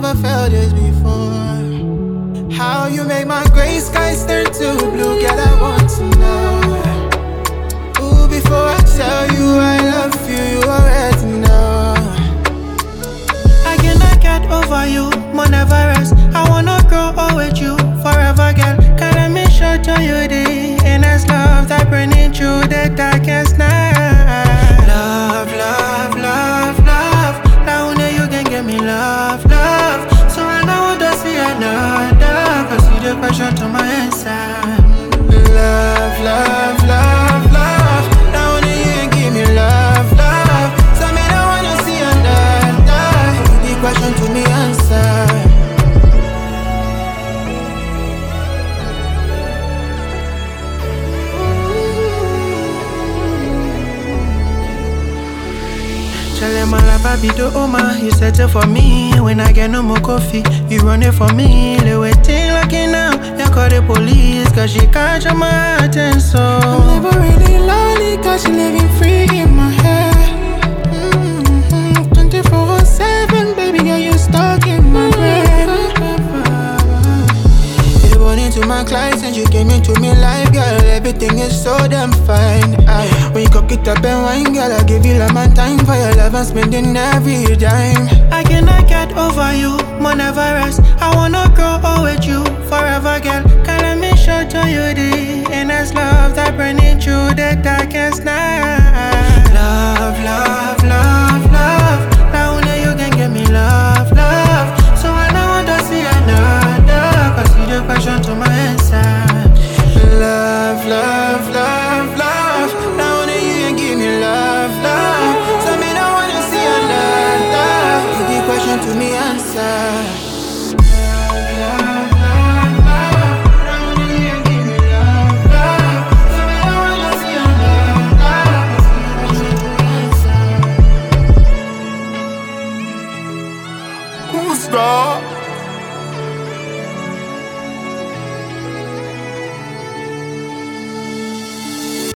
never felt this before. How you make my gray skies turn to blue, girl, I want to know. Ooh, before I tell you I love you, you already know. I cannot get over you, more never rest. I wanna grow old with you forever, girl. Can I make sure to you the endless love that burning through the darkest night? Love, love, love, love. Now only you can give me love, love. So right now I want to see another, cause you the passion to my inside. Love, love, love, love. Now only you can give me love, love. So me don't wanna see another. The question to me answer. Tell my life I be the Oma. You settle for me when I get no more coffee. You run it for me, they waiting like it now. You call the police, cause she catch on my heart and soul. I'm never really lonely, cause you're living free in my head. 24/7, baby girl, you stuck in my brain. You born into my clients and you came into me life, girl. Everything is so damn fine. When you cook it up and wine, girl, I give you like my time for your love. I'm spending every dime. I cannot get over you, more never rest. I wanna